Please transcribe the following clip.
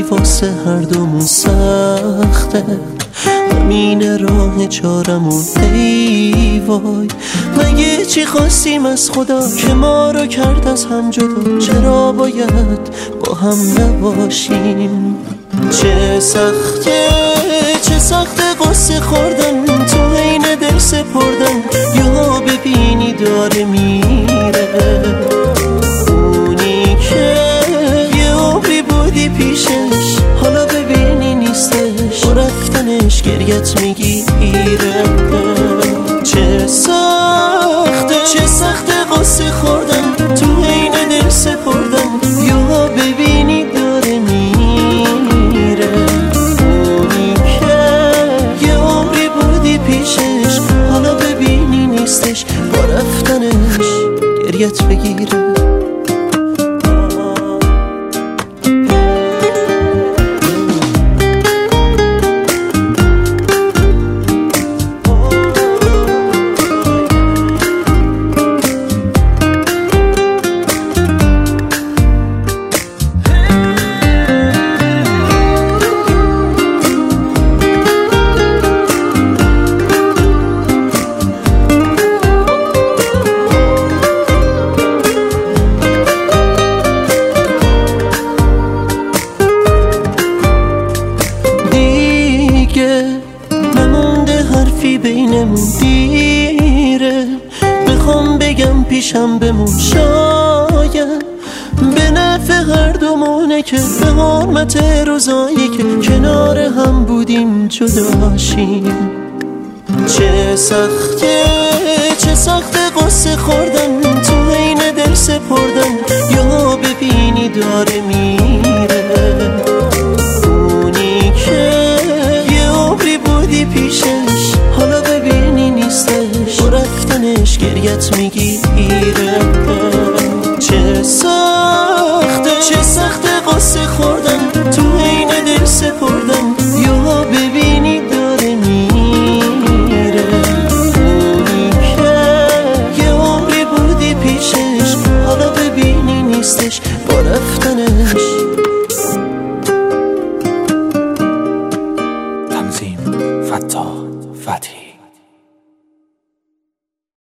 واسه هر دومون سخته، همین راه چارمون. ای وای مگه چی خواستیم از خدا که ما رو کرد از هم جدا؟ چرا باید با هم نباشیم؟ چه سخته قصه خوردن تو عین دل سپردن. یا ببینی داره میره اونی که یه عمری بودی پیشش، حالا ببینی نیستش، با رفتنش گریت میگیره. چه سخته قصه خوردن تو عین دل سپردن. یا ببینی داره میره اونی که یه عمری بودی پیشش، حالا ببینی نیستش، با رفتنش گریت بگیره. نمونده حرفی بینمون دیره، بخوام بگم پیشم بمون، شاید به نفع هر دومونه که به حرمت روزایی که کنار هم بودیم جداشیم. چه سخته قصه خوردن تو عین دل سپردن. یا ببینی داره میره اونی که بودی پیشش، حالا ببینی نیستش، با رفتنش گریت میگیره. چه سخته قصه خوردن تو عین دل سپردن.